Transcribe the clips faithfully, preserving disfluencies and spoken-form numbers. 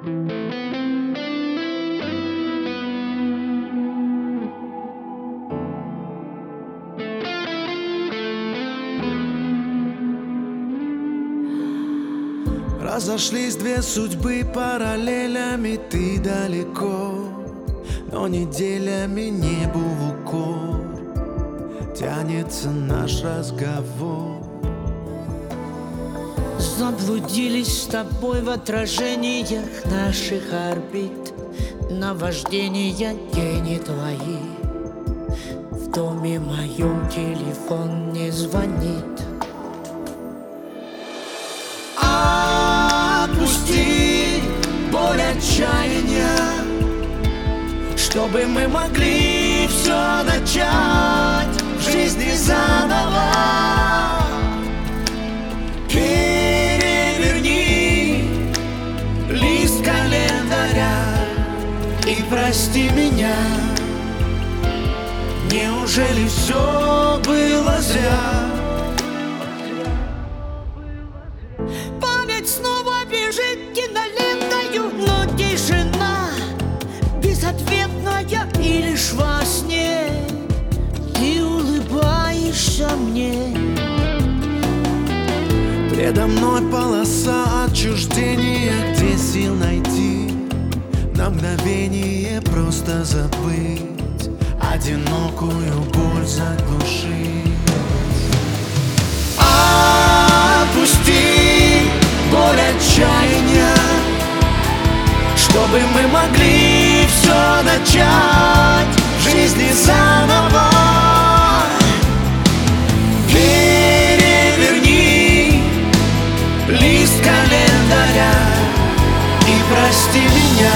Разошлись две судьбы параллелями, ты далеко, но неделями небу в укор тянется наш разговор. Заблудились с тобой в отражениях наших орбит, наваждения тени твои. В доме моем телефон не звонит. Отпусти боль отчаяния, чтобы мы могли все начать в жизни заново. Переверни лист календаря и прости меня. Неужели все было зря? Память снова бежит кинолентою, но тишина безответная, и лишь во сне ты улыбаешься мне. Предо мной полоса отчуждения, где сил найти на мгновение просто забыть, одинокую боль заглушить. Отпусти боль отчаяния, чтобы мы могли все начать в жизни заново. Переверни лист календаря и прости меня.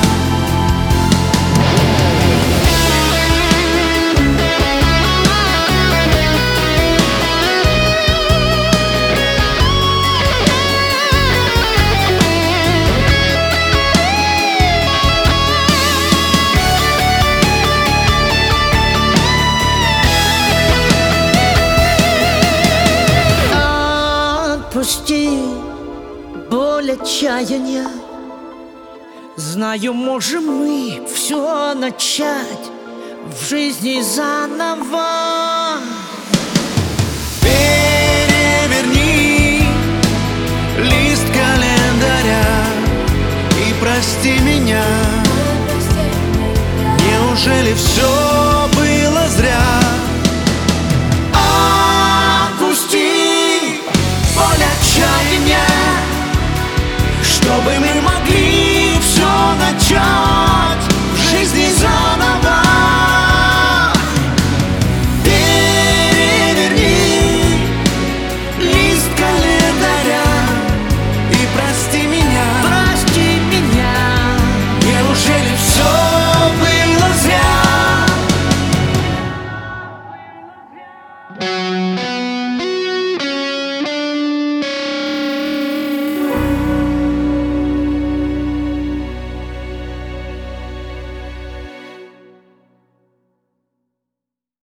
Отпусти боль отчаяния. Знаю, можем мы все начать в жизни заново. Переверни лист календаря и прости меня.